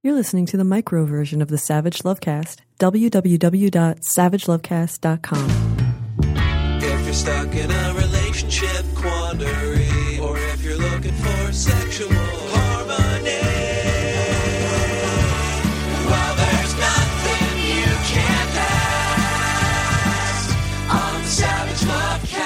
You're listening to the micro version of the Savage Lovecast. www.savagelovecast.com. If you're stuck in a relationship quandary, or if you're looking for sexual harmony, well, there's nothing you can't ask on the Savage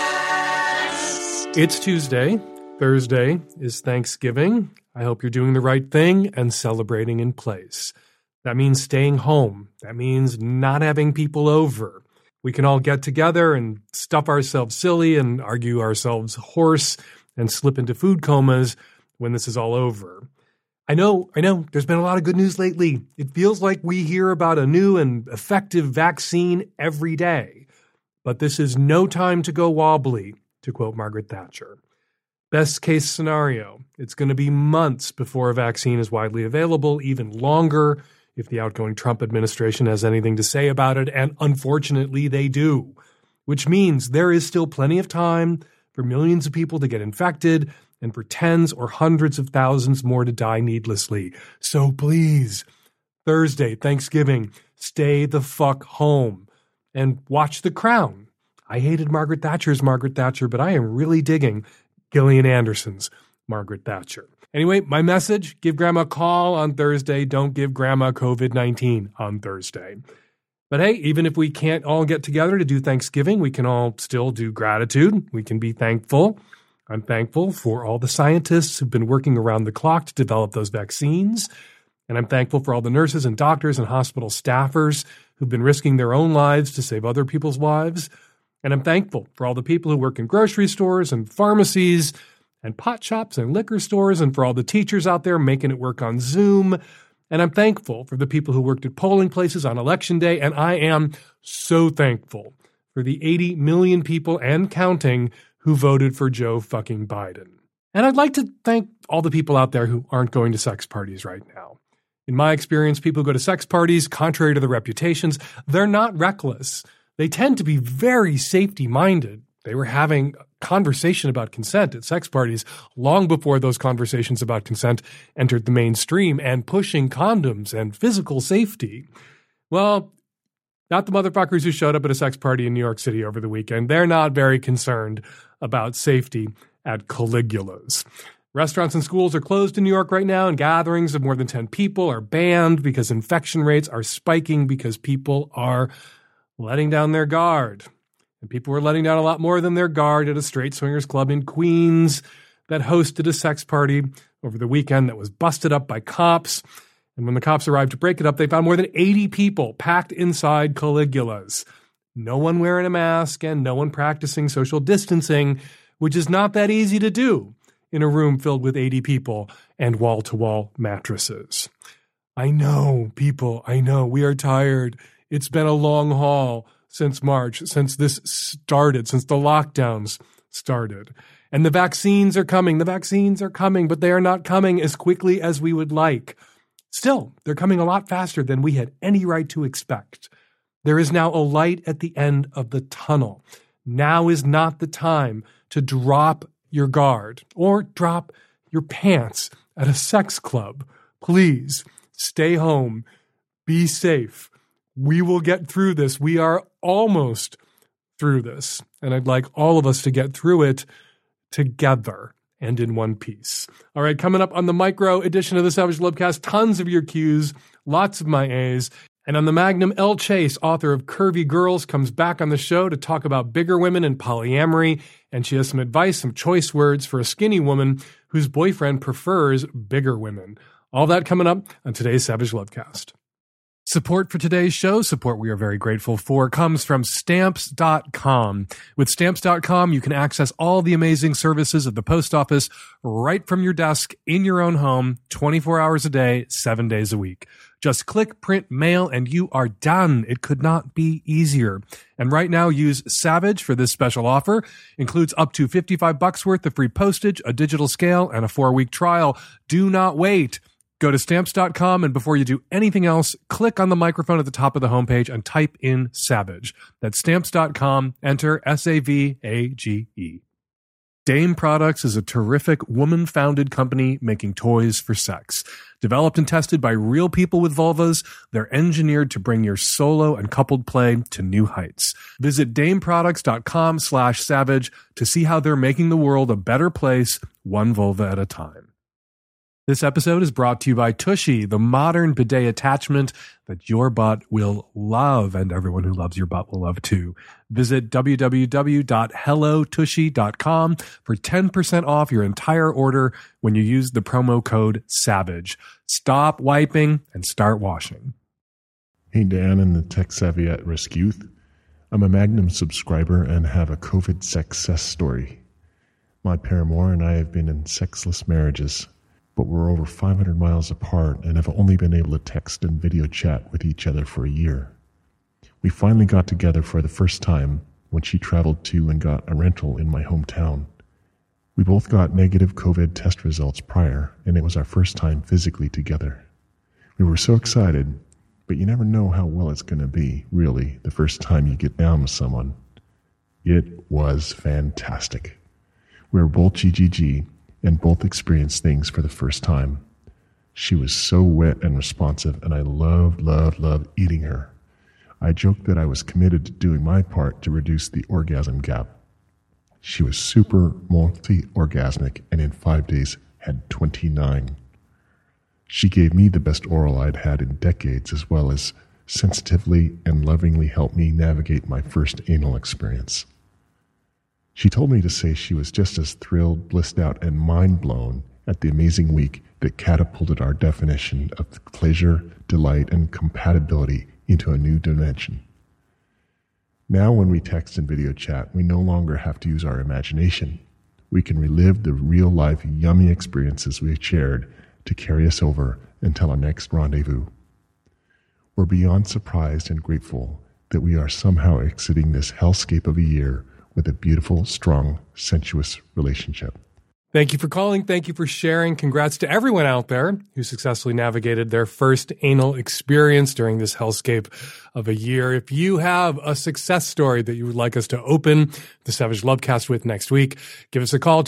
Lovecast. It's Tuesday. Thursday is Thanksgiving. I hope you're doing the right thing and celebrating in place. That means staying home. That means not having people over. We can all get together and stuff ourselves silly and argue ourselves hoarse and slip into food comas when this is all over. I know, there's been a lot of good news lately. It feels like we hear about a new and effective vaccine every day. But this is no time to go wobbly, to quote Margaret Thatcher. Best case scenario, it's going to be months before a vaccine is widely available, even longer if the outgoing Trump administration has anything to say about it, and unfortunately they do, which means there is still plenty of time for millions of people to get infected and for tens or hundreds of thousands more to die needlessly. So please, Thursday, Thanksgiving, stay the fuck home and watch The Crown. I hated Margaret Thatcher's Margaret Thatcher, but I am really digging Gillian Anderson's Margaret Thatcher. Anyway, my message, give Grandma a call on Thursday. Don't give Grandma COVID-19 on Thursday. But hey, even if we can't all get together to do Thanksgiving, we can all still do gratitude. We can be thankful. I'm thankful for all the scientists who've been working around the clock to develop those vaccines. And I'm thankful for all the nurses and doctors and hospital staffers who've been risking their own lives to save other people's lives. And I'm thankful for all the people who work in grocery stores and pharmacies and pot shops and liquor stores, and for all the teachers out there making it work on Zoom. And I'm thankful for the people who worked at polling places on Election Day. And I am so thankful for the 80 million people and counting who voted for Joe fucking Biden. And I'd like to thank all the people out there who aren't going to sex parties right now. In my experience, people who go to sex parties, contrary to their reputations, they're not reckless. They tend to be very safety-minded. They were having a conversation about consent at sex parties long before those conversations about consent entered the mainstream, and pushing condoms and physical safety. Well, not the motherfuckers who showed up at a sex party in New York City over the weekend. They're not very concerned about safety at Caligula's. Restaurants and schools are closed in New York right now, and gatherings of more than 10 people are banned because infection rates are spiking because people are letting down their guard. And people were letting down a lot more than their guard at a straight swingers club in Queens that hosted a sex party over the weekend that was busted up by cops. And when the cops arrived to break it up, they found more than 80 people packed inside Caligula's. No one wearing a mask and no one practicing social distancing, which is not that easy to do in a room filled with 80 people and wall-to-wall mattresses. I know, people, I know, we are tired. It's been a long haul since March, since this started, since the lockdowns started. And the vaccines are coming. The vaccines are coming, but they are not coming as quickly as we would like. Still, they're coming a lot faster than we had any right to expect. There is now a light at the end of the tunnel. Now is not the time to drop your guard or drop your pants at a sex club. Please stay home. Be safe. We will get through this. We are almost through this. And I'd like all of us to get through it together and in one piece. All right, coming up on the micro edition of the Savage Lovecast, tons of your Qs, lots of my As. And on the Magnum, Elle Chase, author of Curvy Girls, comes back on the show to talk about bigger women and polyamory. And she has some advice, some choice words for a skinny woman whose boyfriend prefers bigger women. All that coming up on today's Savage Lovecast. Support for today's show, support we are very grateful for, comes from Stamps.com. With Stamps.com, you can access all the amazing services of the post office right from your desk in your own home, 24 hours a day, 7 days a week. Just click, print, mail, and you are done. It could not be easier. And right now, use Savage for this special offer. Includes up to $55 worth of free postage, a digital scale, and a 4-week trial. Do not wait. Go to Stamps.com, and before you do anything else, click on the microphone at the top of the homepage and type in Savage. That's Stamps.com. Enter SAVAGE. Dame Products is a terrific woman-founded company making toys for sex. Developed and tested by real people with vulvas, they're engineered to bring your solo and coupled play to new heights. Visit dameproducts.com/savage to see how they're making the world a better place, one vulva at a time. This episode is brought to you by Tushy, the modern bidet attachment that your butt will love, and everyone who loves your butt will love too. Visit www.hellotushy.com for 10% off your entire order when you use the promo code SAVAGE. Stop wiping and start washing. Hey, Dan and the Tech Savvy at Risk Youth. I'm a Magnum subscriber and have a COVID success story. My paramour and I have been in sexless marriages, but we're over 500 miles apart and have only been able to text and video chat with each other for a year. We finally got together for the first time when she traveled to and got a rental in my hometown. We both got negative COVID test results prior, and it was our first time physically together. We were so excited, but you never know how well it's going to be, really, the first time you get down with someone. It was fantastic. We were both GGG, and both experienced things for the first time. She was so wet and responsive, and I loved eating her. I joked that I was committed to doing my part to reduce the orgasm gap. She was super multi-orgasmic, and in 5 days had 29. She gave me the best oral I'd had in decades, as well as sensitively and lovingly helped me navigate my first anal experience. She told me to say she was just as thrilled, blissed out, and mind-blown at the amazing week that catapulted our definition of pleasure, delight, and compatibility into a new dimension. Now when we text and video chat, we no longer have to use our imagination. We can relive the real-life yummy experiences we shared to carry us over until our next rendezvous. We're beyond surprised and grateful that we are somehow exiting this hellscape of a year with a beautiful, strong, sensuous relationship. Thank you for calling. Thank you for sharing. Congrats to everyone out there who successfully navigated their first anal experience during this hellscape of a year. If you have a success story that you would like us to open the Savage Lovecast with next week, give us a call,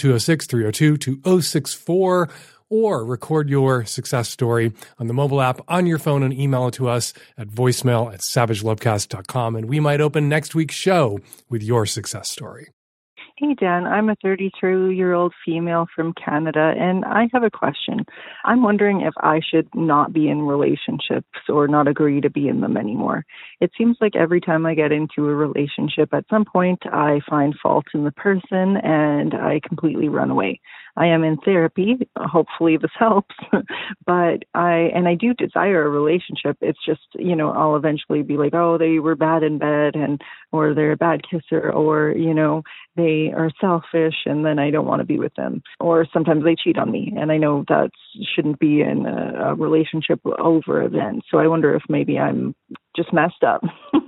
206-302-2064, or record your success story on the mobile app on your phone and email it to us at voicemail@savagelovecast.com, and we might open next week's show with your success story. Hey, Dan, I'm a 32-year-old female from Canada, and I have a question. I'm wondering if I should not be in relationships or not agree to be in them anymore. It seems like every time I get into a relationship, at some point, I find fault in the person and I completely run away. I am in therapy. Hopefully this helps. But I do desire a relationship. It's just, I'll eventually be like, oh, they were bad in bed or they're a bad kisser, or, they are selfish and then I don't want to be with them. Or sometimes they cheat on me and I know that shouldn't be in a relationship over then. So I wonder if maybe I'm just messed up.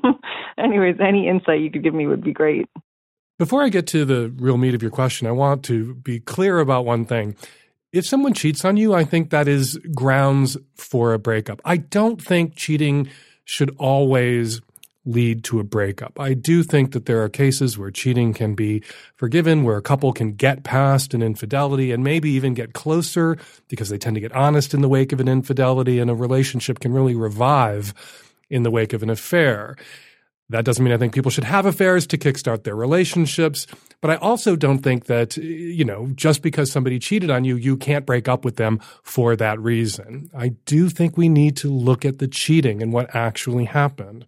Anyways, any insight you could give me would be great. Before I get to the real meat of your question, I want to be clear about one thing. If someone cheats on you, I think that is grounds for a breakup. I don't think cheating should always lead to a breakup. I do think that there are cases where cheating can be forgiven, where a couple can get past an infidelity and maybe even get closer because they tend to get honest in the wake of an infidelity, and a relationship can really revive in the wake of an affair. That doesn't mean I think people should have affairs to kickstart their relationships, but I also don't think that, just because somebody cheated on you, you can't break up with them for that reason. I do think we need to look at the cheating and what actually happened.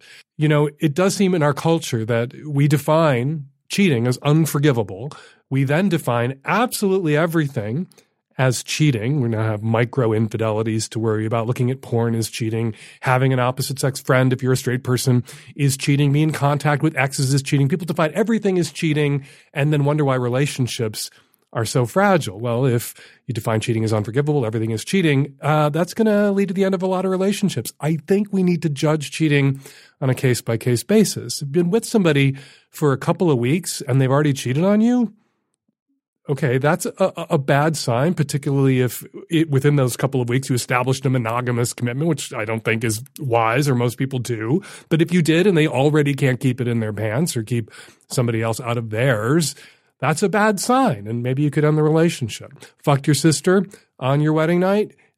It does seem in our culture that we define cheating as unforgivable. We then define absolutely everything as cheating. We now have micro infidelities to worry about. Looking at porn is cheating. Having an opposite sex friend, if you're a straight person, is cheating. Being in contact with exes is cheating. People define everything as cheating and then wonder why relationships are so fragile. Well, if you define cheating as unforgivable, everything is cheating, that's going to lead to the end of a lot of relationships. I think we need to judge cheating on a case-by-case basis. You've been with somebody for a couple of weeks and they've already cheated on you. Okay, that's a bad sign, particularly if within those couple of weeks you established a monogamous commitment, which I don't think is wise, or most people do. But if you did and they already can't keep it in their pants or keep somebody else out of theirs, that's a bad sign, and maybe you could end the relationship. Fucked your sister on your wedding night?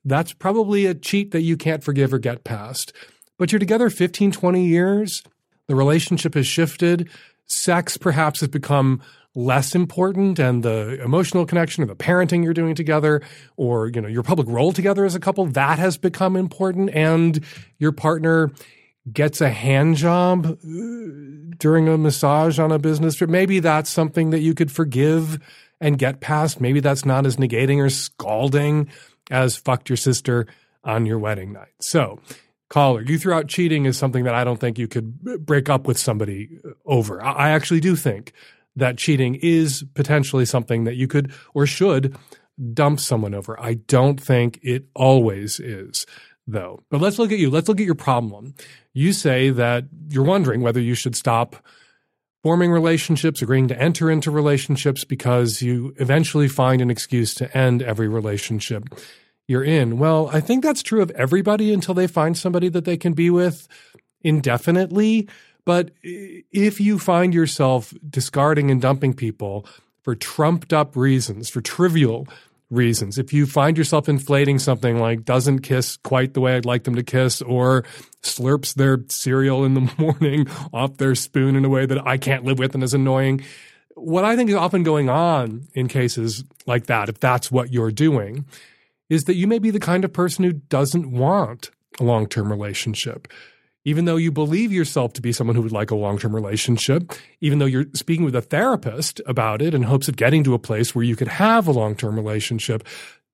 that's probably a cheat that you can't forgive or get past. But you're together 15, 20 years. The relationship has shifted. Sex perhaps has become less important, and the emotional connection or the parenting you're doing together, or, your public role together as a couple, that has become important, and your partner gets a hand job during a massage on a business trip. Maybe that's something that you could forgive and get past. Maybe that's not as negating or scalding as fucked your sister on your wedding night. So, caller, you threw out cheating as something that I don't think you could break up with somebody over. I actually do think that cheating is potentially something that you could or should dump someone over. I don't think it always is, though. But let's look at you. Let's look at your problem. You say that you're wondering whether you should stop forming relationships, agreeing to enter into relationships because you eventually find an excuse to end every relationship you're in. Well, I think that's true of everybody until they find somebody that they can be with indefinitely. But if you find yourself discarding and dumping people for trumped up reasons, for trivial reasons, if you find yourself inflating something like doesn't kiss quite the way I'd like them to kiss, or slurps their cereal in the morning off their spoon in a way that I can't live with and is annoying, what I think is often going on in cases like that, if that's what you're doing, is that you may be the kind of person who doesn't want a long-term relationship. Even though you believe yourself to be someone who would like a long-term relationship, even though you're speaking with a therapist about it in hopes of getting to a place where you could have a long-term relationship,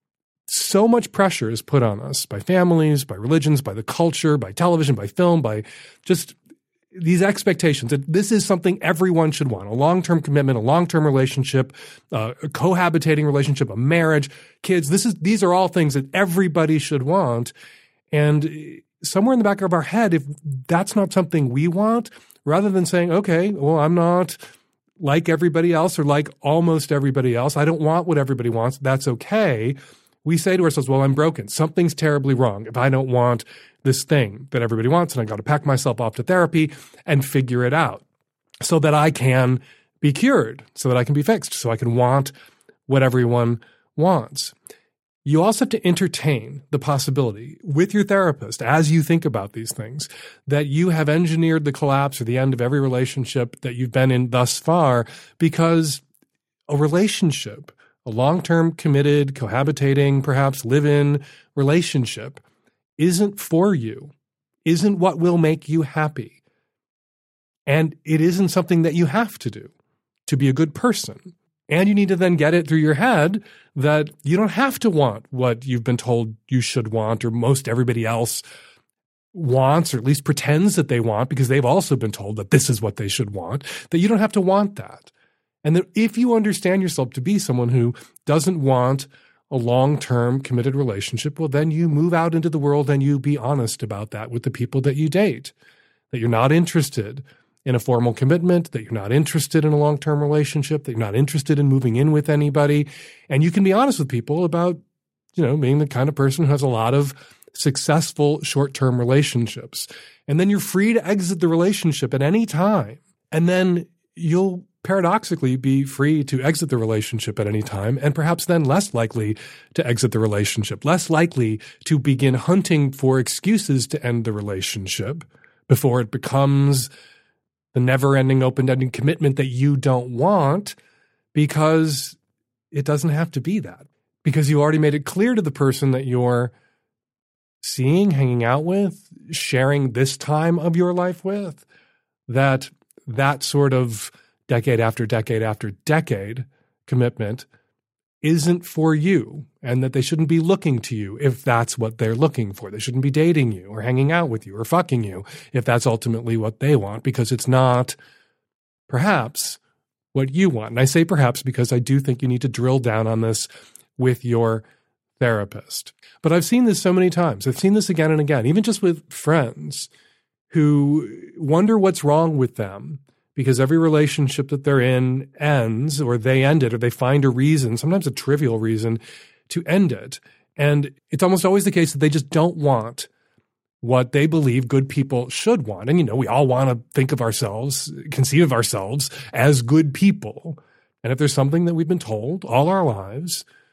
so much pressure is put on us by families, by religions, by the culture, by television, by film, by just these expectations that this is something everyone should want: a long-term commitment, a long-term relationship, a cohabitating relationship, a marriage, kids. These are all things that everybody should want. And somewhere in the back of our head, if that's not something we want, rather than saying, okay, well, I'm not like everybody else or like almost everybody else, I don't want what everybody wants, that's okay, we say to ourselves, well, I'm broken. Something's terribly wrong if I don't want this thing that everybody wants, and I got to pack myself off to therapy and figure it out so that I can be cured, so that I can be fixed, so I can want what everyone wants. You also have to entertain the possibility with your therapist, as you think about these things, that you have engineered the collapse or the end of every relationship that you've been in thus far, because a relationship, a long-term committed, cohabitating, perhaps live-in relationship, isn't for you, isn't what will make you happy. And it isn't something that you have to do to be a good person. And you need to then get it through your head that you don't have to want what you've been told you should want, or most everybody else wants, or at least pretends that they want, because they've also been told that this is what they should want, that you don't have to want that. And that if you understand yourself to be someone who doesn't want a long-term committed relationship, well, then you move out into the world and you be honest about that with the people that you date, that you're not interested in a formal commitment, that you're not interested in a long-term relationship, that you're not interested in moving in with anybody. And you can be honest with people about, being the kind of person who has a lot of successful short-term relationships. And then you're free to exit the relationship at any time. And then you'll paradoxically be free to exit the relationship at any time, and perhaps then less likely to exit the relationship, less likely to begin hunting for excuses to end the relationship before it becomes the never-ending, open-ending commitment that you don't want, because it doesn't have to be that. Because you already made it clear to the person that you're seeing, hanging out with, sharing this time of your life with, that sort of decade after decade after decade commitment isn't for you, and that they shouldn't be looking to you if that's what they're looking for. They shouldn't be dating you or hanging out with you or fucking you if that's ultimately what they want, because it's not perhaps what you want. And I say perhaps because I do think you need to drill down on this with your therapist. But I've seen this so many times. I've seen this again and again, even just with friends who wonder what's wrong with them, because every relationship that they're in ends, or they end it, or they find a reason, sometimes a trivial reason, to end it. And it's almost always the case that they just don't want what they believe good people should want. And, we all want to think of ourselves, conceive of ourselves as good people. And if there's something that we've been told all our lives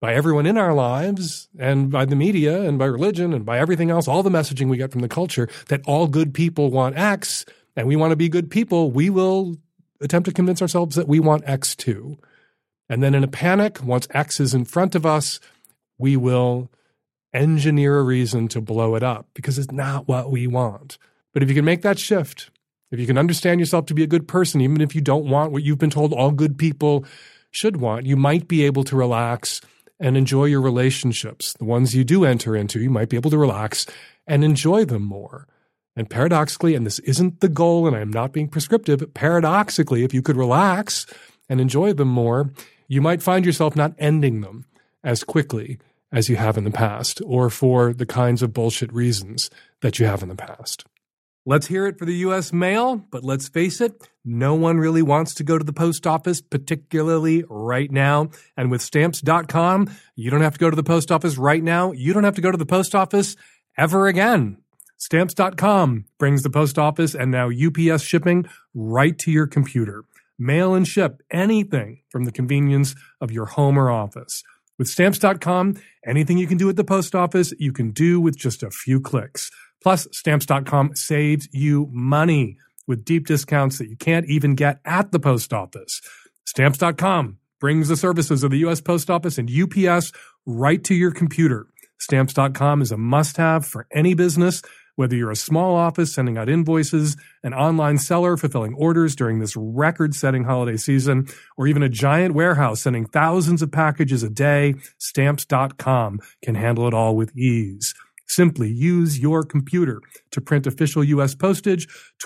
by everyone in our lives and by the media and by religion and by everything else, all the messaging we get from the culture that all good people want X and we want to be good people, we will attempt to convince ourselves that we want X too. And then in a panic, once X is in front of us, we will engineer a reason to blow it up because it's not what we want. But if you can make that shift, if you can understand yourself to be a good person, even if you don't want what you've been told all good people should want, you might be able to relax and enjoy your relationships. The ones you do enter into, you might be able to relax and enjoy them more. And paradoxically, and this isn't the goal, and I'm not being prescriptive, but paradoxically, if you could relax and enjoy them more, you might find yourself not ending them as quickly as you have in the past, or for the kinds of bullshit reasons that you have in the past. Let's hear it for the U.S. mail, but let's face it, no one really wants to go to the post office, particularly right now. And with Stamps.com, you don't have to go to the post office right now. You don't have to go to the post office ever again. Stamps.com brings the post office and now UPS shipping right to your computer. Mail and ship anything from the convenience of your home or office. With Stamps.com, anything you can do at the post office, you can do with just a few clicks. Plus, Stamps.com saves you money with deep discounts that you can't even get at the post office. Stamps.com brings the services of the U.S. Post Office and UPS right to your computer. Stamps.com is a must-have for any business, whether you're a small office sending out invoices, an online seller fulfilling orders during this record-setting holiday season, or even a giant warehouse sending thousands of packages a day. Stamps.com can handle it all with ease. Simply use your computer to print official U.S. postage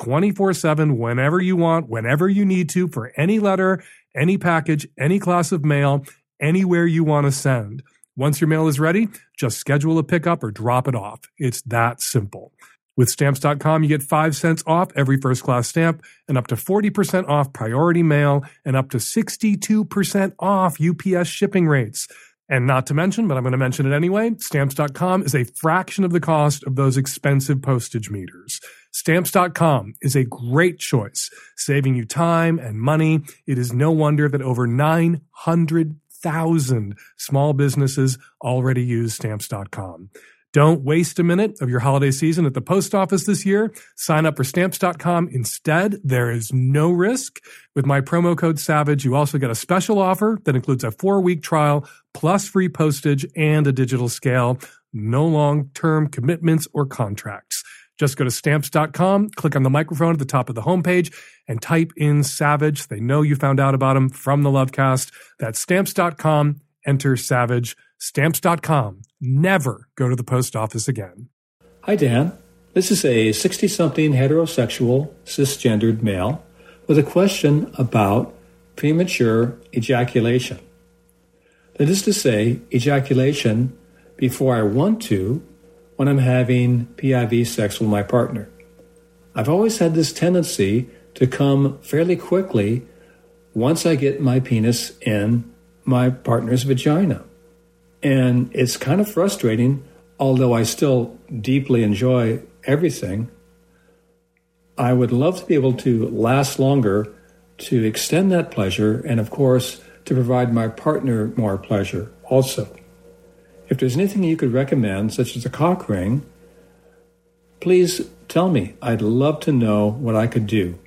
24/7 whenever you want, whenever you need to, for any letter, any package, any class of mail, anywhere you want to send. Once your mail is ready, just schedule a pickup or drop it off. It's that simple. With Stamps.com, you get 5 cents off every first-class stamp and up to 40% off priority mail and up to 62% off UPS shipping rates. And not to mention, but I'm going to mention it anyway, Stamps.com is a fraction of the cost of those expensive postage meters. Stamps.com is a great choice, saving you time and money. It is no wonder that over 900,000 small businesses already use Stamps.com. Don't waste a minute of your holiday season at the post office this year. Sign up for Stamps.com instead. There is no risk. With my promo code SAVAGE, you also get a special offer that includes a 4-week trial plus free postage and a digital scale. No long-term commitments or contracts. Just go to Stamps.com, click on the microphone at the top of the homepage, and type in SAVAGE. They know you found out about them from the Lovecast. That's Stamps.com. Enter SAVAGE. Stamps.com. Never go to the post office again. Hi, Dan. This is a 60-something heterosexual, cisgendered male with a question about premature ejaculation. That is to say, ejaculation before I want to when I'm having PIV sex with my partner. I've always had this tendency to come fairly quickly once I get my penis in my partner's vagina. And it's kind of frustrating, although I still deeply enjoy everything. I would love to be able to last longer, to extend that pleasure, and of course, to provide my partner more pleasure also. If there's anything you could recommend, such as a cock ring, please tell me. I'd love to know what I could do.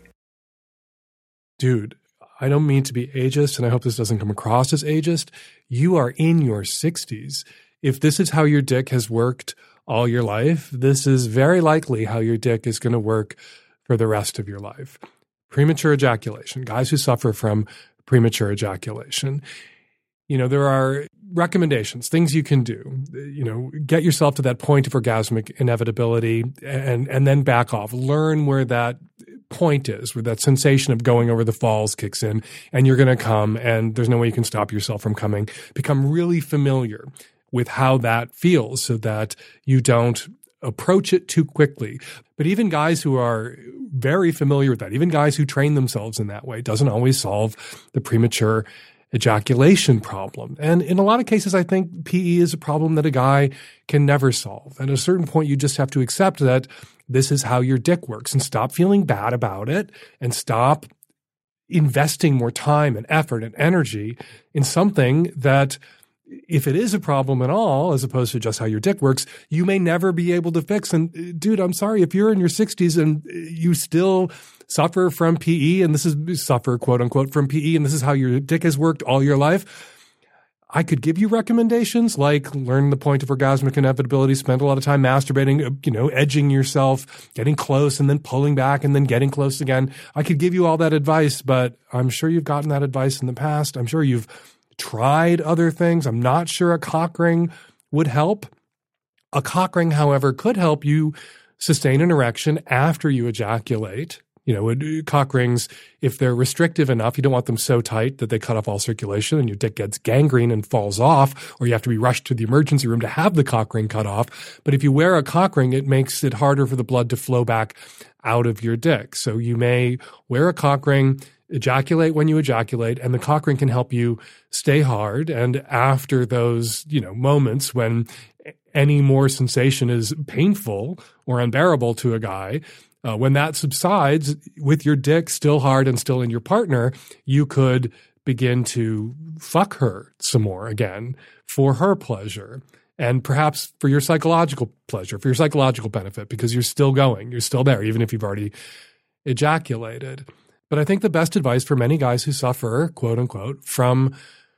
Dude, I don't mean to be ageist, and I hope this doesn't come across as ageist. You are in your 60s. If this is how your dick has worked all your life, this is very likely how your dick is going to work for the rest of your life. Premature ejaculation, guys who suffer from premature ejaculation. You know, there are recommendations, things you can do. You know, get yourself to that point of orgasmic inevitability and then back off. Learn where that point is, where that sensation of going over the falls kicks in and you're going to come and there's no way you can stop yourself from coming. Become really familiar with how that feels so that you don't approach it too quickly. But even guys who are very familiar with that, even guys who train themselves in that way, doesn't always solve the premature ejaculation problem. And in a lot of cases, I think PE is a problem that a guy can never solve. And at a certain point, you just have to accept that this is how your dick works and stop feeling bad about it and stop investing more time and effort and energy in something that if it is a problem at all, as opposed to just how your dick works, you may never be able to fix. And dude, I'm sorry, if you're in your 60s and you still suffer from PE, and this is suffer, quote unquote, from PE, and this is how your dick has worked all your life, I could give you recommendations like learn the point of orgasmic inevitability, spend a lot of time masturbating, edging yourself, getting close and then pulling back and then getting close again. I could give you all that advice, but I'm sure you've gotten that advice in the past. I'm sure you've tried other things. I'm not sure a cock ring would help. A cock ring, however, could help you sustain an erection after you ejaculate. Cock rings, if they're restrictive enough, you don't want them so tight that they cut off all circulation and your dick gets gangrene and falls off, or you have to be rushed to the emergency room to have the cock ring cut off. But if you wear a cock ring, it makes it harder for the blood to flow back out of your dick. So you may wear a cock ring, ejaculate when you ejaculate, and the cock ring can help you stay hard. And after those, moments when any more sensation is painful or unbearable to a guy, when that subsides, with your dick still hard and still in your partner, you could begin to fuck her some more again for her pleasure and perhaps for your psychological pleasure, for your psychological benefit, because you're still going, you're still there, even if you've already ejaculated. But I think the best advice for many guys who suffer, quote unquote, from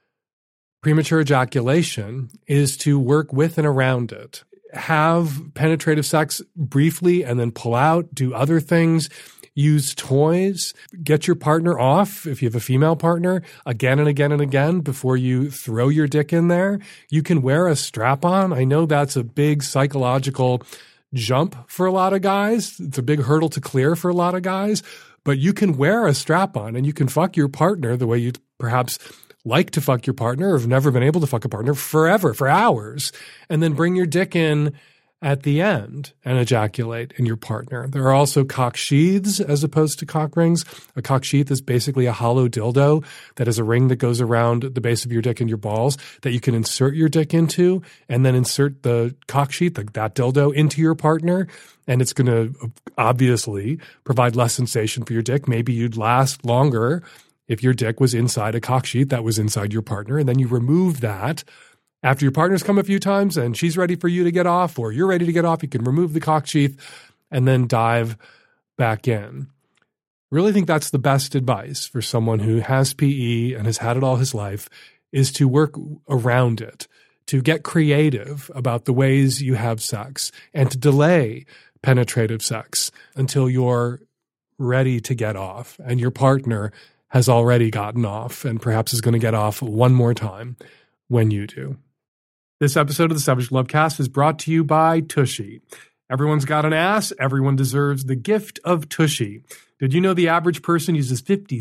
premature ejaculation is to work with and around it. Have penetrative sex briefly and then pull out, do other things, use toys, get your partner off, if you have a female partner, again and again and again before you throw your dick in there. You can wear a strap-on. I know that's a big psychological jump for a lot of guys. It's a big hurdle to clear for a lot of guys, but you can wear a strap-on and you can fuck your partner the way you perhaps like to fuck your partner or have never been able to fuck a partner forever, for hours, and then bring your dick in at the end and ejaculate in your partner. There are also cock sheaths as opposed to cock rings. A cock sheath is basically a hollow dildo that is a ring that goes around the base of your dick and your balls that you can insert your dick into and then insert the cock sheath, that dildo, into your partner. And it's going to obviously provide less sensation for your dick. Maybe you'd last longer if your dick was inside a cock sheath that was inside your partner, and then you remove that after your partner's come a few times and she's ready for you to get off or you're ready to get off, you can remove the cock sheath and then dive back in. Really think that's the best advice for someone who has PE and has had it all his life, is to work around it, to get creative about the ways you have sex and to delay penetrative sex until you're ready to get off and your partner has already gotten off and perhaps is going to get off one more time when you do. This episode of the Savage Lovecast is brought to you by Tushy. Everyone's got an ass. Everyone deserves the gift of Tushy. Did you know the average person uses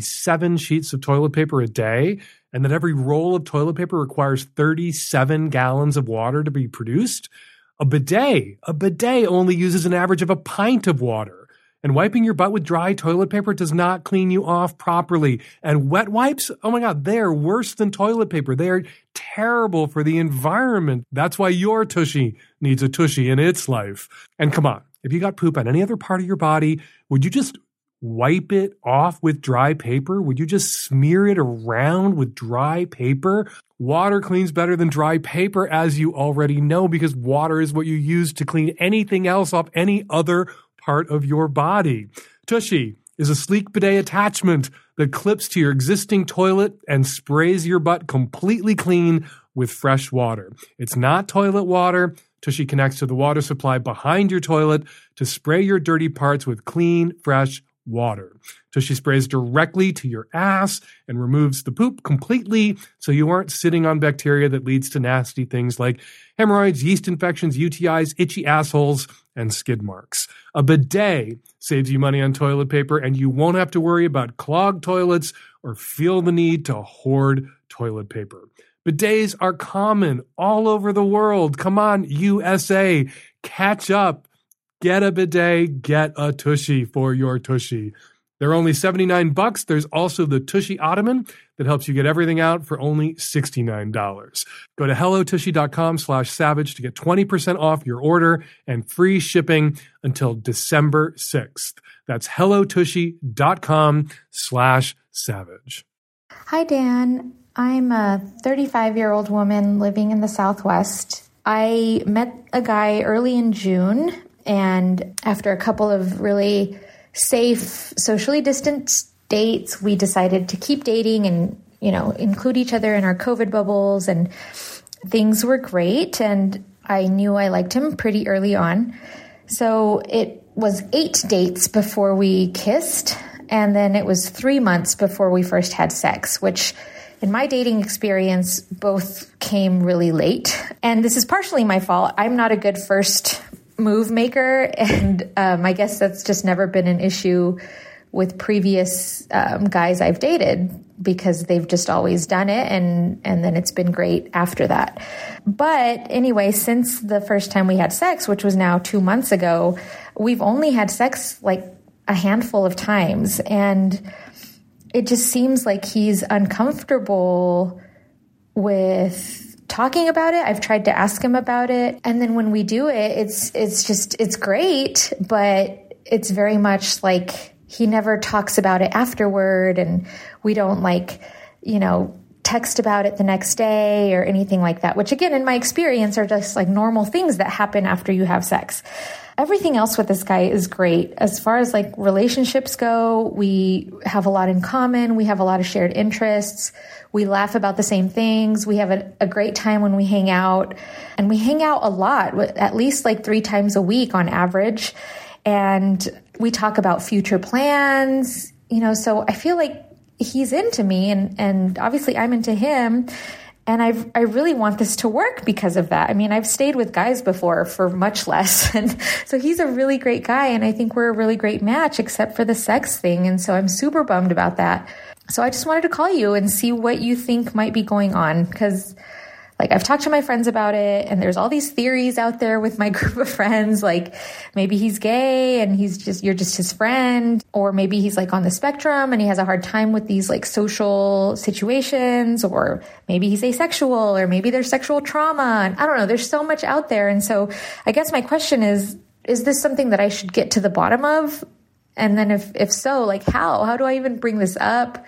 57 sheets of toilet paper a day, and that every roll of toilet paper requires 37 gallons of water to be produced? A bidet only uses an average of a pint of water. And wiping your butt with dry toilet paper does not clean you off properly. And wet wipes, oh my God, they are worse than toilet paper. They are terrible for the environment. That's why your Tushy needs a Tushy in its life. And come on, if you got poop on any other part of your body, would you just wipe it off with dry paper? Would you just smear it around with dry paper? Water cleans better than dry paper, as you already know, because water is what you use to clean anything else off any other part of your body. Tushy is a sleek bidet attachment that clips to your existing toilet and sprays your butt completely clean with fresh water. It's not toilet water. Tushy connects to the water supply behind your toilet to spray your dirty parts with clean, fresh water. Tushy sprays directly to your ass and removes the poop completely so you aren't sitting on bacteria that leads to nasty things like hemorrhoids, yeast infections, UTIs, itchy assholes, and skid marks. A bidet saves you money on toilet paper, and you won't have to worry about clogged toilets or feel the need to hoard toilet paper. Bidets are common all over the world. Come on, USA, catch up. Get a bidet, get a Tushy for your Tushy. They're only $79. There's also the Tushy Ottoman that helps you get everything out for only $69. Go to hellotushy.com/savage to get 20% off your order and free shipping until December 6th. That's hellotushy.com/savage. Hi, Dan. I'm a 35-year-old woman living in the Southwest. I met a guy early in June, and after a couple of really safe, socially distant dates, we decided to keep dating and, include each other in our COVID bubbles, and things were great. And I knew I liked him pretty early on. So it was 8 dates before we kissed, and then it was 3 months before we first had sex, which in my dating experience, both came really late. And this is partially my fault. I'm not a good first move maker, and I guess that's just never been an issue with previous guys I've dated, because they've just always done it, and then it's been great after that. But anyway, since the first time we had sex, which was now 2 months ago, we've only had sex like a handful of times, and it just seems like he's uncomfortable with talking about it. I've tried to ask him about it. And then when we do it, it's great, but it's very much like he never talks about it afterward. And we don't text about it the next day or anything like that, which again, in my experience, are just like normal things that happen after you have sex. Everything else with this guy is great. As far as like relationships go, we have a lot in common. We have a lot of shared interests. We laugh about the same things. We have a great time when we hang out, and we hang out a lot, at least like 3 times a week on average. And we talk about future plans, so I feel like he's into me, and obviously I'm into him. And I really want this to work because of that. I mean, I've stayed with guys before for much less. And so he's a really great guy. And I think we're a really great match, except for the sex thing. And so I'm super bummed about that. So I just wanted to call you and see what you think might be going on. Because I've talked to my friends about it, and there's all these theories out there with my group of friends, like maybe he's gay and you're just his friend, or maybe he's like on the spectrum and he has a hard time with these like social situations, or maybe he's asexual, or maybe there's sexual trauma. And I don't know, there's so much out there. And so I guess my question is this something that I should get to the bottom of? And then if so, like how do I even bring this up?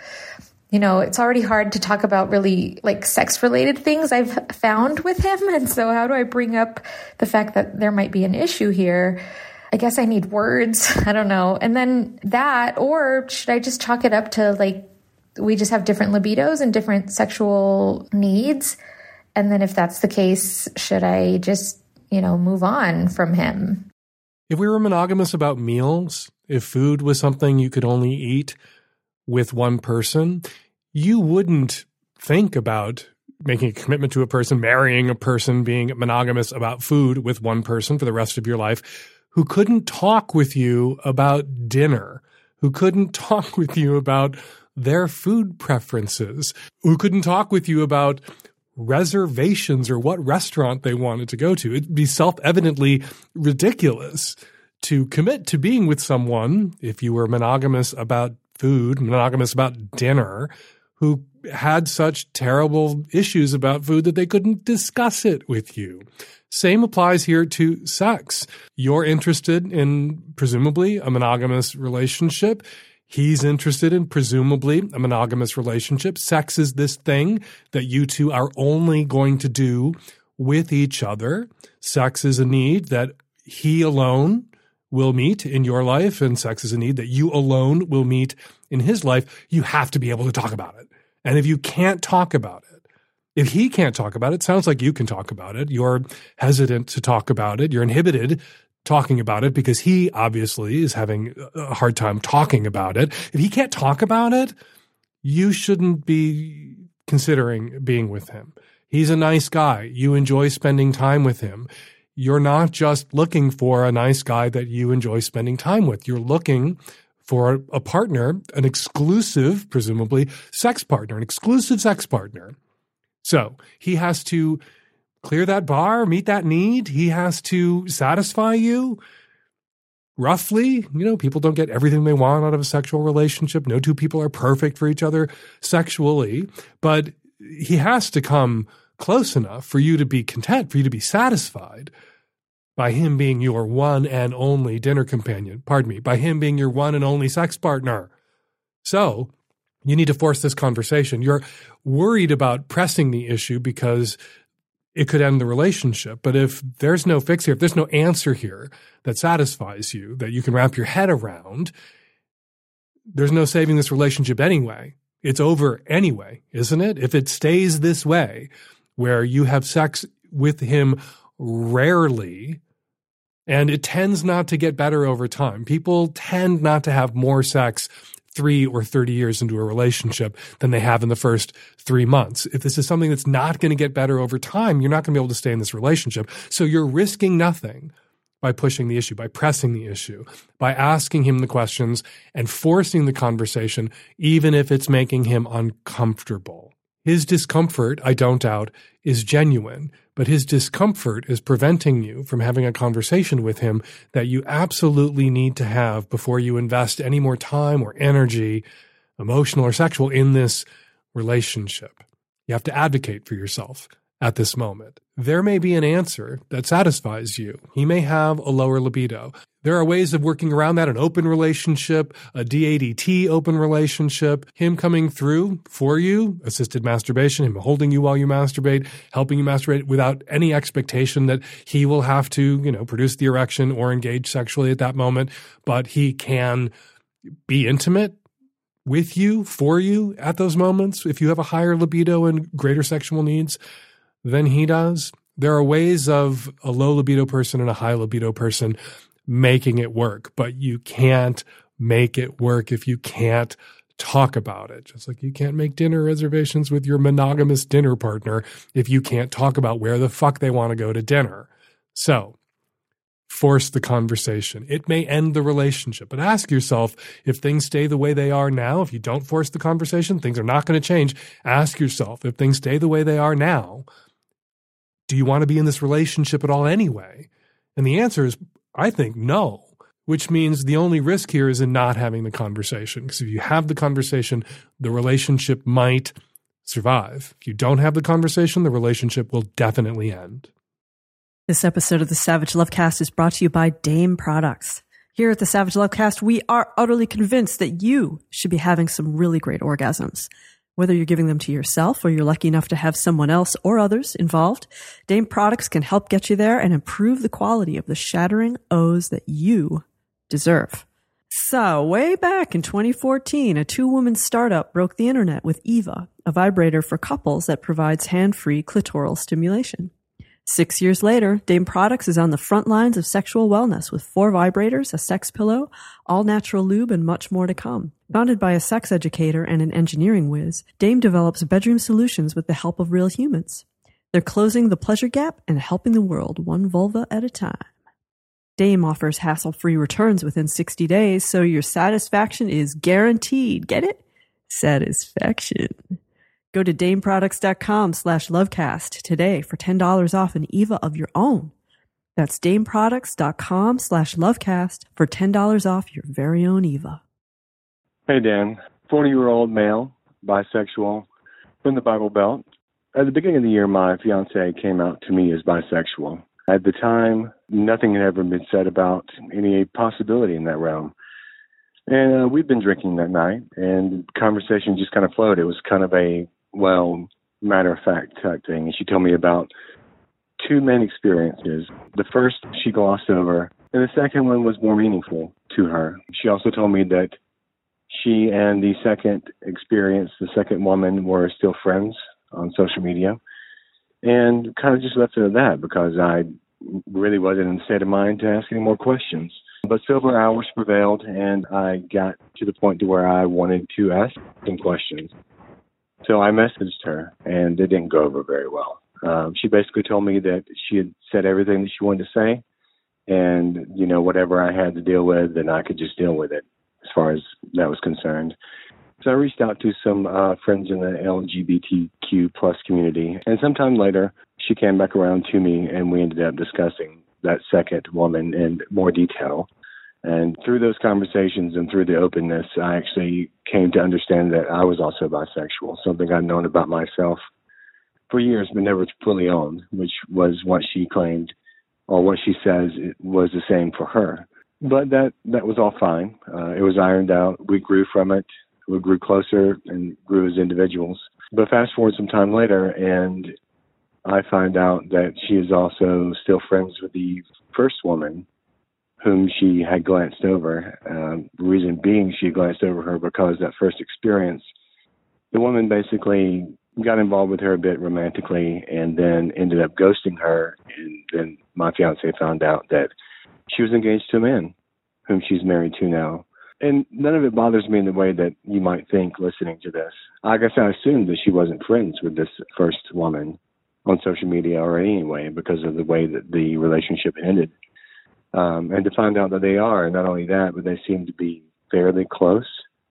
It's already hard to talk about really like sex related things I've found with him. And so how do I bring up the fact that there might be an issue here? I guess I need words. I don't know. And then that, or should I just chalk it up to like, we just have different libidos and different sexual needs? And then if that's the case, should I just, move on from him? If we were monogamous about meals, if food was something you could only eat with one person, you wouldn't think about making a commitment to a person, marrying a person, being monogamous about food with one person for the rest of your life, who couldn't talk with you about dinner, who couldn't talk with you about their food preferences, who couldn't talk with you about reservations or what restaurant they wanted to go to. It'd be self-evidently ridiculous to commit to being with someone, if you were monogamous about food, monogamous about dinner, who had such terrible issues about food that they couldn't discuss it with you. Same applies here to sex. You're interested in, presumably, a monogamous relationship. He's interested in, presumably, a monogamous relationship. Sex is this thing that you two are only going to do with each other. Sex is a need that he alone will meet in your life, and sex is a need that you alone will meet in his life. You have to be able to talk about it. And if you can't talk about it, if he can't talk about it, sounds like you can talk about it. You're hesitant to talk about it. You're inhibited talking about it because he obviously is having a hard time talking about it. If he can't talk about it, you shouldn't be considering being with him. He's a nice guy. You enjoy spending time with him. You're not just looking for a nice guy that you enjoy spending time with. You're looking for a partner, an exclusive, presumably, sex partner, an exclusive sex partner. So he has to clear that bar, meet that need. He has to satisfy you. Roughly, people don't get everything they want out of a sexual relationship. No two people are perfect for each other sexually, but he has to come close enough for you to be content, for you to be satisfied by him being your one and only dinner companion. Pardon me, by him being your one and only sex partner. So You need to force this conversation. You're worried about pressing the issue because it could end the relationship. But if there's no fix here, if there's no answer here that satisfies you, that you can wrap your head around, there's no saving this relationship anyway. It's over anyway, isn't it? If it stays this way, where you have sex with him rarely, and it tends not to get better over time. People tend not to have more sex 3 or 30 years into a relationship than they have in the first 3 months. If this is something that's not going to get better over time, you're not going to be able to stay in this relationship. So you're risking nothing by pushing the issue, by pressing the issue, by asking him the questions and forcing the conversation, even if it's making him uncomfortable. His discomfort, I don't doubt, is genuine, but his discomfort is preventing you from having a conversation with him that you absolutely need to have before you invest any more time or energy, emotional or sexual, in this relationship. You have to advocate for yourself at this moment. There may be an answer that satisfies you. He may have a lower libido. There are ways of working around that, an open relationship, a DADT open relationship, him coming through for you, assisted masturbation, him holding you while you masturbate, helping you masturbate without any expectation that he will have to, produce the erection or engage sexually at that moment, but he can be intimate with you, for you at those moments. If you have a higher libido and greater sexual needs than he does, there are ways of a low libido person and a high libido person making it work, but you can't make it work if you can't talk about it. Just like you can't make dinner reservations with your monogamous dinner partner if you can't talk about where the fuck they want to go to dinner. So, force the conversation. It may end the relationship, but ask yourself, if things stay the way they are now, if you don't force the conversation, things are not going to change. Ask yourself, if things stay the way they are now, do you want to be in this relationship at all anyway? And the answer is, I think, no, which means the only risk here is in not having the conversation. Because if you have the conversation, the relationship might survive. If you don't have the conversation, the relationship will definitely end. This episode of the Savage Lovecast is brought to you by Dame Products. Here at the Savage Lovecast, we are utterly convinced that you should be having some really great orgasms. Whether you're giving them to yourself or you're lucky enough to have someone else or others involved, Dame Products can help get you there and improve the quality of the shattering O's that you deserve. So, way back in 2014, a 2-woman startup broke the internet with Eva, a vibrator for couples that provides hand-free clitoral stimulation. 6 years later, Dame Products is on the front lines of sexual wellness with 4 vibrators, a sex pillow, all-natural lube, and much more to come. Founded by a sex educator and an engineering whiz, Dame develops bedroom solutions with the help of real humans. They're closing the pleasure gap and helping the world one vulva at a time. Dame offers hassle-free returns within 60 days, so your satisfaction is guaranteed. Get it? Satisfaction. Go to dameproducts.com/lovecast today for $10 off an Eva of your own. That's dameproducts.com/lovecast for $10 off your very own Eva. Hey, Dan. 40-year-old male, bisexual, from the Bible Belt. At the beginning of the year, my fiancée came out to me as bisexual. At the time, nothing had ever been said about any possibility in that realm. And we'd been drinking that night, and the conversation just kind of flowed. It was kind of a matter-of-fact type thing. And she told me about 2 main experiences. The first she glossed over, and the second one was more meaningful to her. She also told me that she and the second experience, the second woman, were still friends on social media. And kind of just left it at that because I really wasn't in the state of mind to ask any more questions. But sober hours prevailed, and I got to the point to where I wanted to ask some questions. So I messaged her, and it didn't go over very well. She basically told me that she had said everything that she wanted to say, and, whatever I had to deal with, then I could just deal with it as far as that was concerned. So I reached out to some friends in the LGBTQ plus community, and sometime later, she came back around to me, and we ended up discussing that second woman in more detail. And through those conversations and through the openness, I actually came to understand that I was also bisexual, something I'd known about myself for years but never fully owned, which was what she claimed, or what she says it was the same for her. But that was all fine. It was ironed out. We grew from it. We grew closer and grew as individuals. But fast forward some time later, and I find out that she is also still friends with the first woman whom she had glanced over. The reason being she glanced over her because that first experience, the woman basically got involved with her a bit romantically and then ended up ghosting her. And then my fiance found out that she was engaged to a man whom she's married to now. And none of it bothers me in the way that you might think listening to this. I guess I assumed that she wasn't friends with this first woman on social media or anyway because of the way that the relationship ended. And to find out that they are, and not only that, but they seem to be fairly close,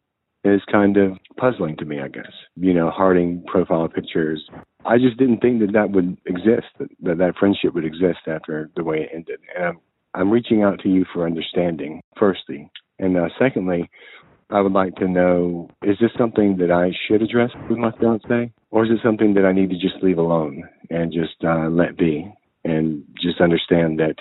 is kind of puzzling to me, I guess. Harding profile pictures. I just didn't think that would exist, that friendship would exist after the way it ended. And I'm reaching out to you for understanding, firstly. And secondly, I would like to know, is this something that I should address with my fiance? Or is it something that I need to just leave alone and just let be and just understand that,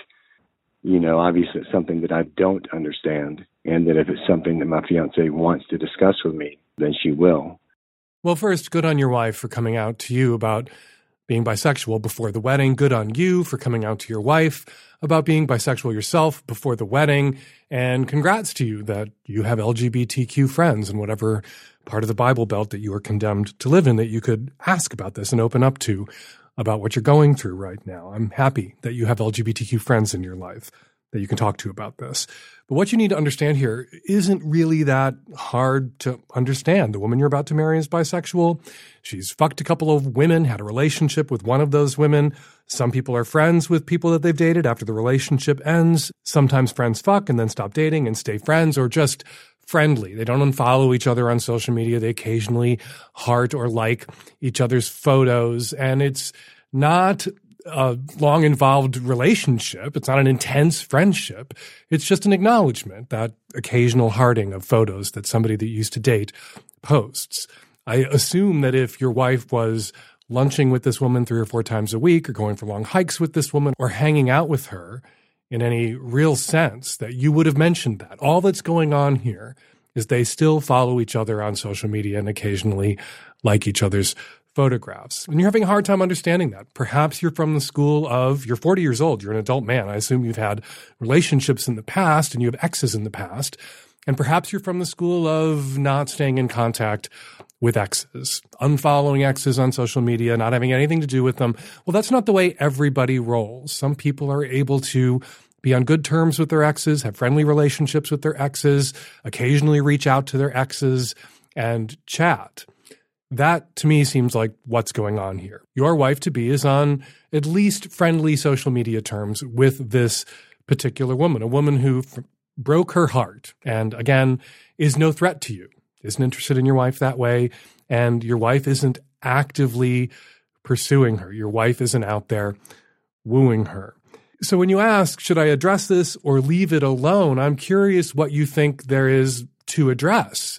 obviously it's something that I don't understand, and that if it's something that my fiance wants to discuss with me, then she will. Well, first, good on your wife for coming out to you about being bisexual before the wedding. Good on you for coming out to your wife about being bisexual yourself before the wedding. And congrats to you that you have LGBTQ friends in whatever part of the Bible Belt that you are condemned to live in, that you could ask about this and open up to about what you're going through right now. I'm happy that you have LGBTQ friends in your life that you can talk to about this. But what you need to understand here isn't really that hard to understand. The woman you're about to marry is bisexual. She's fucked a couple of women, had a relationship with one of those women. Some people are friends with people that they've dated after the relationship ends. Sometimes friends fuck and then stop dating and stay friends, or just friendly. They don't unfollow each other on social media. They occasionally heart or like each other's photos. And it's not a long involved relationship. It's not an intense friendship. It's just an acknowledgement, that occasional hearting of photos that somebody that you used to date posts. I assume that if your wife was lunching with this woman 3 or 4 times a week, or going for long hikes with this woman, or hanging out with her in any real sense, that you would have mentioned that. All that's going on here is they still follow each other on social media and occasionally like each other's photographs. And you're having a hard time understanding that. Perhaps you're from the school of, you're 40 years old, you're an adult man. I assume you've had relationships in the past and you have exes in the past. And perhaps you're from the school of not staying in contact with exes, unfollowing exes on social media, not having anything to do with them. Well, that's not the way everybody rolls. Some people are able to be on good terms with their exes, have friendly relationships with their exes, occasionally reach out to their exes and chat. That, to me, seems like what's going on here. Your wife-to-be is on at least friendly social media terms with this particular woman, a woman who broke her heart and, again, is no threat to you, isn't interested in your wife that way, and your wife isn't actively pursuing her. Your wife isn't out there wooing her. So when you ask, should I address this or leave it alone, I'm curious what you think there is to address.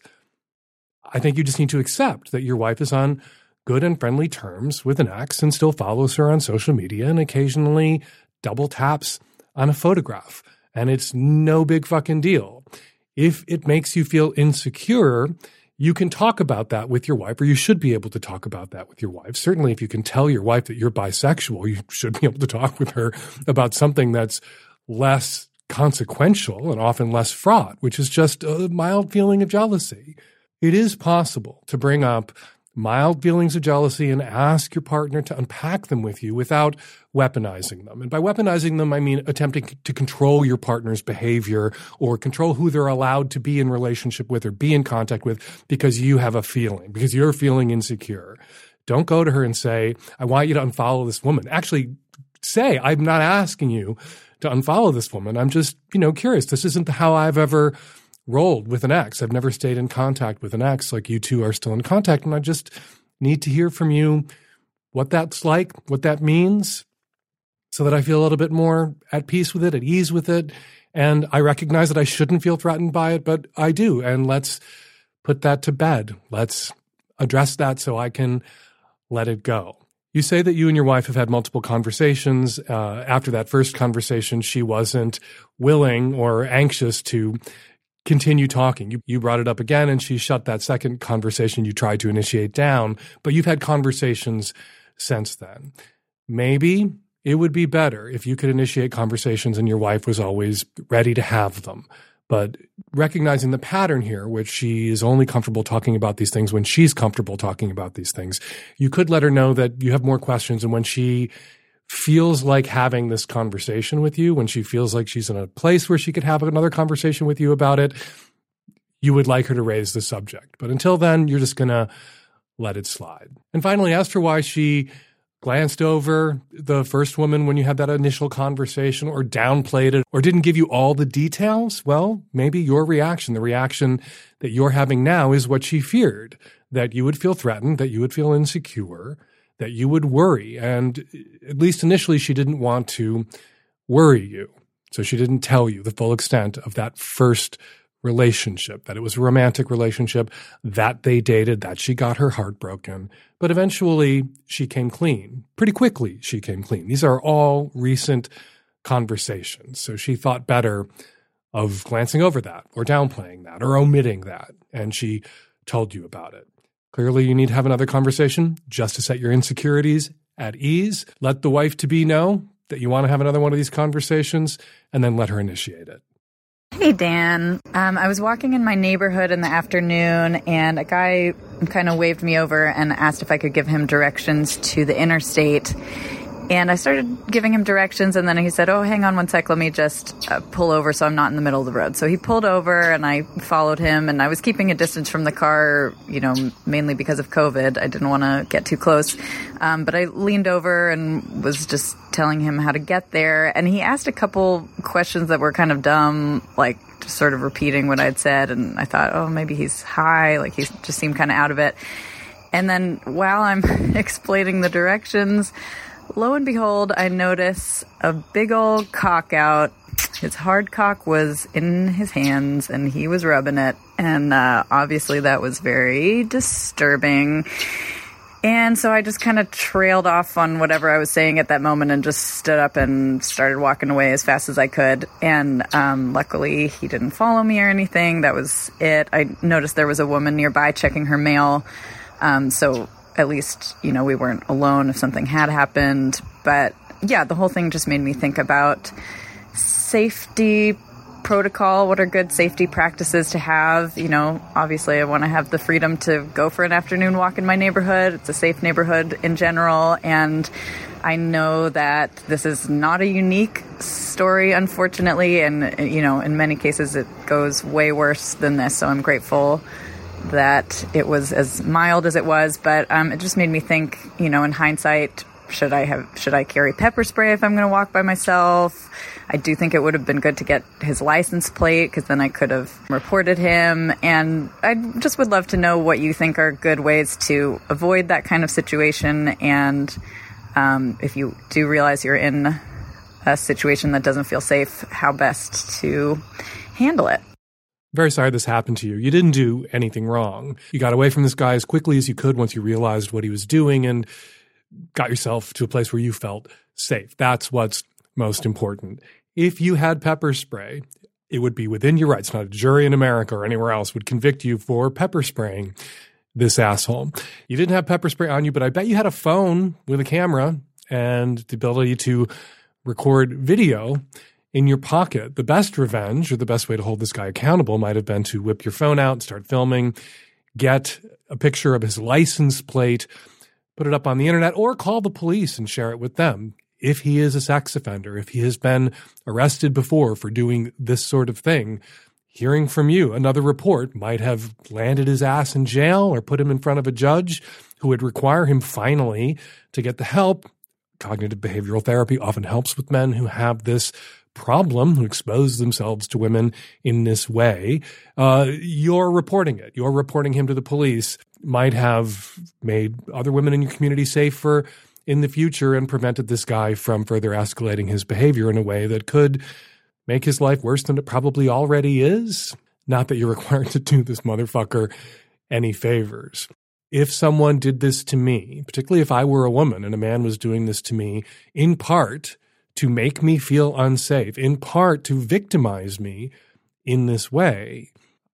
I think you just need to accept that your wife is on good and friendly terms with an ex and still follows her on social media and occasionally double taps on a photograph. And it's no big fucking deal. If it makes you feel insecure, you can talk about that with your wife, or you should be able to talk about that with your wife. Certainly, if you can tell your wife that you're bisexual, you should be able to talk with her about something that's less consequential and often less fraught, which is just a mild feeling of jealousy. It is possible to bring up mild feelings of jealousy and ask your partner to unpack them with you without weaponizing them. And by weaponizing them, I mean attempting to control your partner's behavior or control who they're allowed to be in relationship with or be in contact with because you have a feeling, because you're feeling insecure. Don't go to her and say, I want you to unfollow this woman. Actually, say, I'm not asking you to unfollow this woman. I'm just, curious. This isn't how I've ever rolled with an ex. I've never stayed in contact with an ex like you two are still in contact. And I just need to hear from you what that's like, what that means, so that I feel a little bit more at peace with it, at ease with it. And I recognize that I shouldn't feel threatened by it, but I do. And let's put that to bed. Let's address that so I can let it go. You say that you and your wife have had multiple conversations. After that first conversation, she wasn't willing or anxious to continue talking. You brought it up again, and she shut that second conversation you tried to initiate down, but you've had conversations since then. Maybe it would be better if you could initiate conversations and your wife was always ready to have them. But recognizing the pattern here, which she is only comfortable talking about these things when she's comfortable talking about these things, you could let her know that you have more questions. And when she feels like having this conversation with you, when she feels like she's in a place where she could have another conversation with you about it, you would like her to raise the subject. But until then, you're just going to let it slide. And finally, ask her why she glanced over the first woman when you had that initial conversation, or downplayed it, or didn't give you all the details. Well, maybe your reaction, the reaction that you're having now, is what she feared, that you would feel threatened, that you would feel insecure, that you would worry. And at least initially, she didn't want to worry you. So she didn't tell you the full extent of that first relationship, that it was a romantic relationship, that they dated, that she got her heart broken. But eventually she came clean. Pretty quickly she came clean. These are all recent conversations. So she thought better of glancing over that, or downplaying that, or omitting that. And she told you about it. Clearly you need to have another conversation just to set your insecurities at ease. Let the wife-to-be know that you want to have another one of these conversations, and then let her initiate it. Hey, Dan. I was walking in my neighborhood in the afternoon, and a guy kind of waved me over and asked if I could give him directions to the interstate. And I started giving him directions, and then he said, oh, hang on one sec, let me just pull over so I'm not in the middle of the road. So he pulled over, and I followed him, and I was keeping a distance from the car, mainly because of COVID. I didn't want to get too close. But I leaned over and was just telling him how to get there. And he asked a couple questions that were kind of dumb, like just sort of repeating what I'd said. And I thought, oh, maybe he's high. Like he just seemed kind of out of it. And then while I'm explaining the directions, lo and behold, I notice a big old cock out. His hard cock was in his hands, and he was rubbing it. And obviously that was very disturbing. And so I just kind of trailed off on whatever I was saying at that moment and just stood up and started walking away as fast as I could. And luckily, he didn't follow me or anything. That was it. I noticed there was a woman nearby checking her mail. So at least, we weren't alone if something had happened. But yeah, the whole thing just made me think about safety protocol. What are good safety practices to have? Obviously I want to have the freedom to go for an afternoon walk in my neighborhood. It's a safe neighborhood in general. And I know that this is not a unique story, unfortunately. And, in many cases it goes way worse than this. So I'm grateful that it was as mild as it was, but it just made me think, in hindsight, should I carry pepper spray if I'm going to walk by myself? I do think it would have been good to get his license plate, because then I could have reported him. And I just would love to know what you think are good ways to avoid that kind of situation. And if you do realize you're in a situation that doesn't feel safe, how best to handle it. Very sorry this happened to you. You didn't do anything wrong. You got away from this guy as quickly as you could once you realized what he was doing, and got yourself to a place where you felt safe. That's what's most important. If you had pepper spray, it would be within your rights. Not a jury in America or anywhere else would convict you for pepper spraying this asshole. You didn't have pepper spray on you, but I bet you had a phone with a camera and the ability to record video in your pocket. The best revenge, or the best way to hold this guy accountable, might have been to whip your phone out and start filming, get a picture of his license plate, put it up on the internet, or call the police and share it with them. If he is a sex offender, if he has been arrested before for doing this sort of thing, hearing from you, another report might have landed his ass in jail or put him in front of a judge who would require him finally to get the help. Cognitive behavioral therapy often helps with men who have this problem, who expose themselves to women in this way. You're reporting it. You're reporting him to the police. Might have made other women in your community safer in the future and prevented this guy from further escalating his behavior in a way that could make his life worse than it probably already is. Not that you're required to do this motherfucker any favors. If someone did this to me, particularly if I were a woman and a man was doing this to me, in part to make me feel unsafe, in part to victimize me, in this way,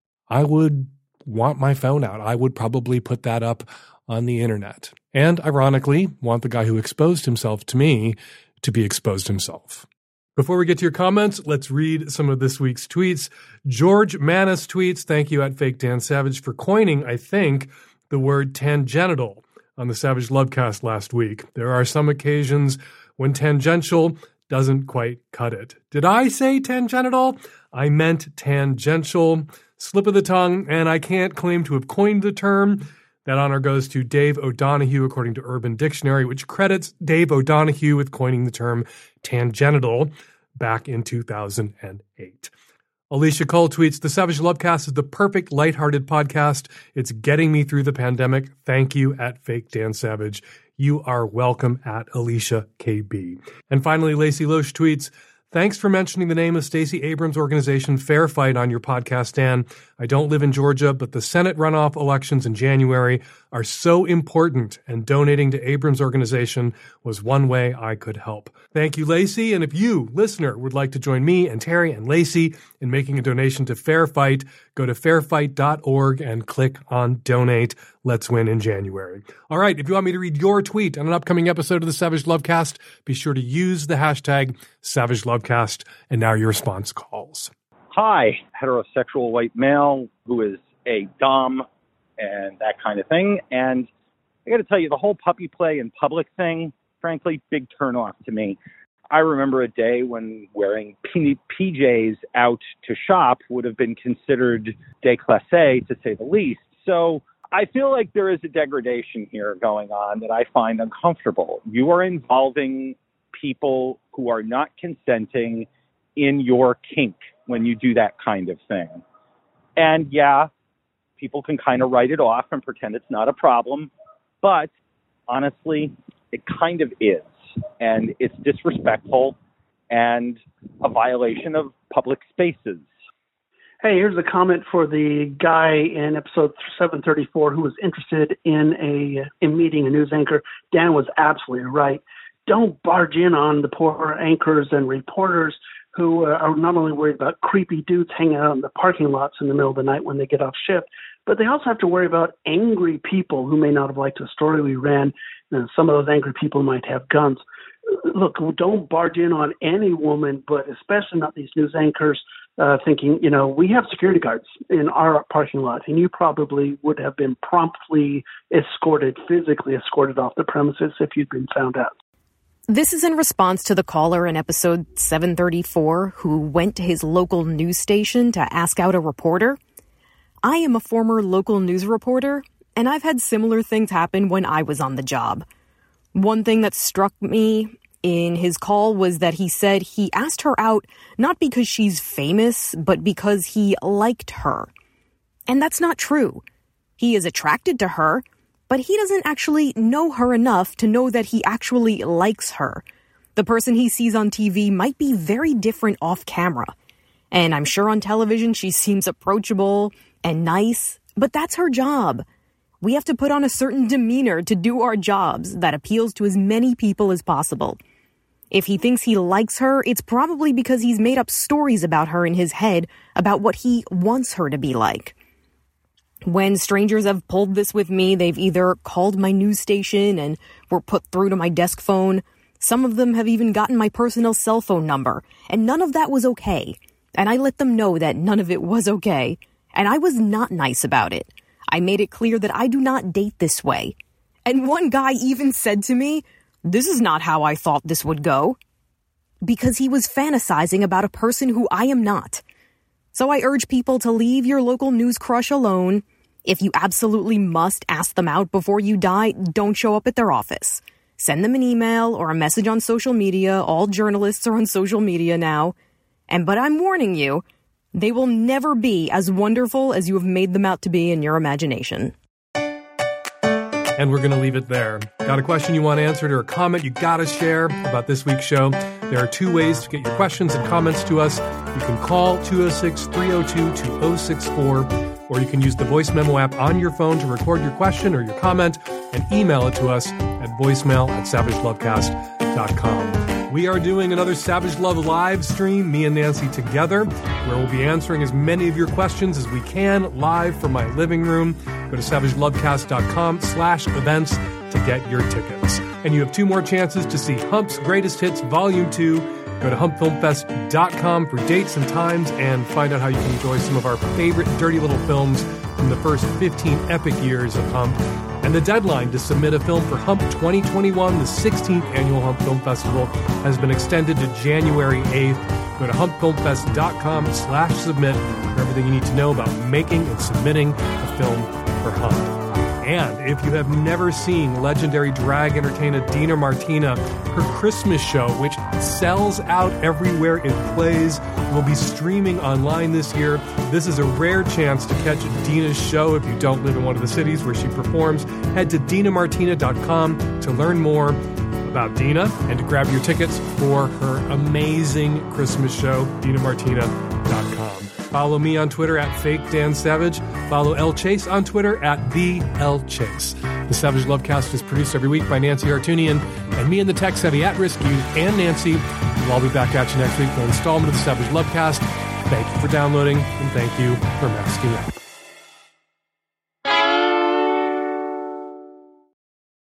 I would want my phone out. I would probably put that up on the internet. And ironically, want the guy who exposed himself to me to be exposed himself. Before we get to your comments, let's read some of this week's tweets. George Manis tweets, thank you at Fake Dan Savage for coining, I think, the word tangential on the Savage Lovecast last week. There are some occasions when tangential doesn't quite cut it. Did I say tangential? I meant tangential. Slip of the tongue, and I can't claim to have coined the term. That honor goes to Dave O'Donohue, according to Urban Dictionary, which credits Dave O'Donohue with coining the term tangential back in 2008. Alicia Cole tweets, the Savage Lovecast is the perfect lighthearted podcast. It's getting me through the pandemic. Thank you at Fake Dan Savage. You are welcome at Alicia KB. And finally, Lacey Loesch tweets, thanks for mentioning the name of Stacey Abrams' organization, Fair Fight, on your podcast, Dan. I don't live in Georgia, but the Senate runoff elections in January are so important, and donating to Abrams' organization was one way I could help. Thank you, Lacey. And if you, listener, would like to join me and Terry and Lacey in making a donation to Fair Fight, go to fairfight.org and click on Donate. Let's win in January. All right, if you want me to read your tweet on an upcoming episode of the Savage Lovecast, be sure to use the hashtag Savage Lovecast. And now your response calls. Hi, heterosexual white male who is a dom and that kind of thing. And I got to tell you, the whole puppy play in public thing, frankly, big turnoff to me. I remember a day when wearing PJs out to shop would have been considered déclassé, to say the least. So I feel like there is a degradation here going on that I find uncomfortable. You are involving people who are not consenting in your kink when you do that kind of thing. And yeah, people can kind of write it off and pretend it's not a problem, but honestly, it kind of is. And it's disrespectful and a violation of public spaces. Hey, here's a comment for the guy in episode 734 who was interested in meeting a news anchor. Dan was absolutely right. Don't barge in on the poor anchors and reporters who are not only worried about creepy dudes hanging out in the parking lots in the middle of the night when they get off shift, but they also have to worry about angry people who may not have liked the story we ran. And some of those angry people might have guns. Look, don't barge in on any woman, but especially not these news anchors thinking, we have security guards in our parking lot, and you probably would have been promptly physically escorted off the premises if you'd been found out. This is in response to the caller in episode 734 who went to his local news station to ask out a reporter. I am a former local news reporter, and I've had similar things happen when I was on the job. One thing that struck me in his call was that he said he asked her out not because she's famous, but because he liked her. And that's not true. He is attracted to her, but he doesn't actually know her enough to know that he actually likes her. The person he sees on TV might be very different off camera. And I'm sure on television she seems approachable and nice, but that's her job. We have to put on a certain demeanor to do our jobs that appeals to as many people as possible. If he thinks he likes her, it's probably because he's made up stories about her in his head about what he wants her to be like. When strangers have pulled this with me, they've either called my news station and were put through to my desk phone. Some of them have even gotten my personal cell phone number, and none of that was okay. And I let them know that none of it was okay, and I was not nice about it. I made it clear that I do not date this way. And one guy even said to me, "This is not how I thought this would go," because he was fantasizing about a person who I am not. So I urge people to leave your local news crush alone. If you absolutely must ask them out before you die, don't show up at their office. Send them an email or a message on social media. All journalists are on social media now. But I'm warning you, they will never be as wonderful as you have made them out to be in your imagination. And we're going to leave it there. Got a question you want answered or a comment you got to share about this week's show? There are two ways to get your questions and comments to us. You can call 206-302-2064, or you can use the voice memo app on your phone to record your question or your comment and email it to us at voicemail@savagelovecast.com. We are doing another Savage Love live stream, me and Nancy together, where we'll be answering as many of your questions as we can live from my living room. Go to savagelovecast.com/events to get your tickets. And you have 2 more chances to see Hump's Greatest Hits Volume 2. Go to humpfilmfest.com for dates and times and find out how you can enjoy some of our favorite dirty little films from the first 15 epic years of Hump. And the deadline to submit a film for Hump 2021, the 16th Annual Hump Film Festival, has been extended to January 8th. Go to humpfilmfest.com/submit for everything you need to know about making and submitting a film for Hump. And if you have never seen legendary drag entertainer Dina Martina, her Christmas show, which sells out everywhere it plays, will be streaming online this year. This is a rare chance to catch Dina's show if you don't live in one of the cities where she performs. Head to dinamartina.com to learn more about Dina and to grab your tickets for her amazing Christmas show, dinamartina.com. Follow me on Twitter at FakeDanSavage. Follow Elle Chase on Twitter at TheLChase. The Savage Lovecast is produced every week by Nancy Artunian and me and the Tech Savvy at-risk youth and Nancy. We'll all be back at you next week for an installment of the Savage Lovecast. Thank you for downloading and thank you for masking up.